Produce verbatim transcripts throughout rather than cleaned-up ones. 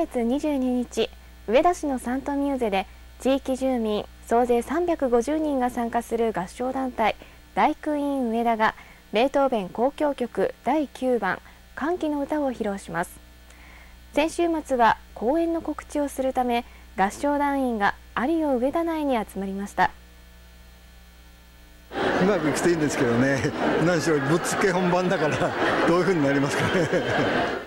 げつにじゅうににち、上田市のサントミューゼで地域住民総勢さんびゃくごじゅうにんが参加する合唱団体大工院上田がベートーベン交響曲だいきゅうばん歓喜の歌を披露します。先週末は公演の告知をするため合唱団員が有尾上田内に集まりました。 うまくいくといいんですけどね、何しろぶっつけ本番だからどういうふうになりますかね。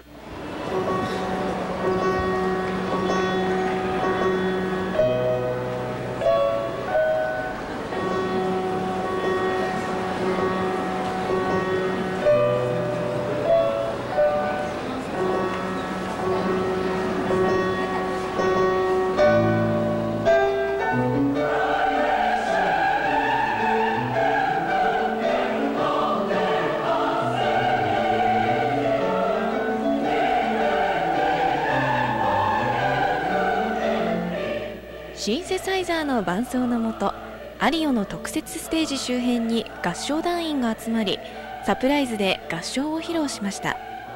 シンセサイザーの伴奏のもと、有尾の特設ステージ周辺に合唱団員が集まり、サプライズで合唱を披露しました。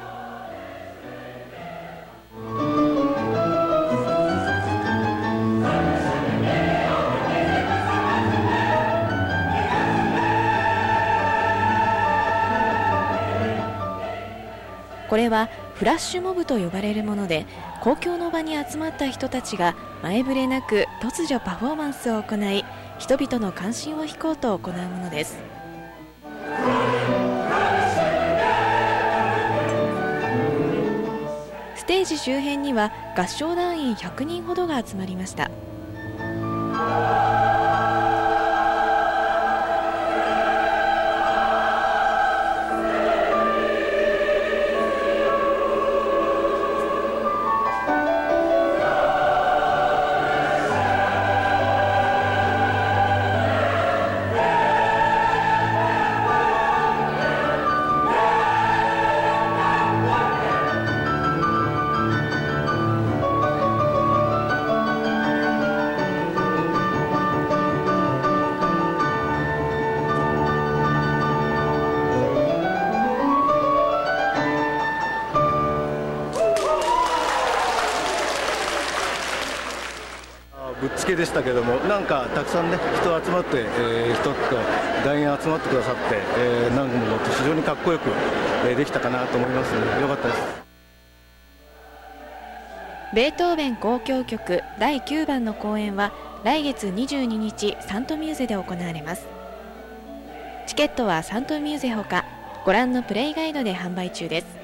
これはフラッシュモブと呼ばれるもので、公共の場に集まった人たちが前触れなく突如パフォーマンスを行い、人々の関心を引こうと行うものです。ステージ周辺には合唱団員ひゃくにんほどが集まりました。 ぶっつけでしたけども、なんかたくさんね人集まって、えー、人と団員集まってくださって、えー、なんかも非常にかっこよく、えー、できたかなと思いますので、よかったです。 ベートーベン交響曲だいきゅうばんの公演は来月にじゅうににちサントミューゼで行われます。チケットはサントミューゼほかご覧のプレイガイドで販売中です。